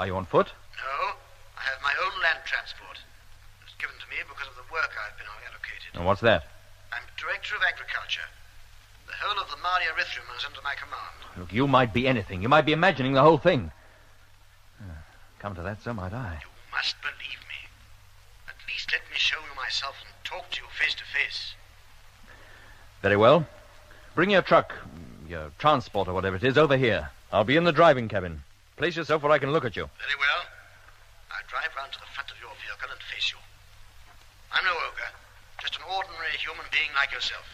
Are you on foot? No, I have my own land transport. It's given to me because of the work I've been allocated. And what's that? I'm Director of Agriculture. The whole of the Mari Erythrium is under my command. Look, you might be anything. You might be imagining the whole thing. Come to that, so might I. You must believe me. At least let me show you myself and talk to you face to face. Very well. Bring your truck, your transport or whatever it is, over here. I'll be in the driving cabin. Place yourself where I can look at you. Very well. I'll drive round to the front of your vehicle and face you. I'm no ogre, just an ordinary human being like yourself.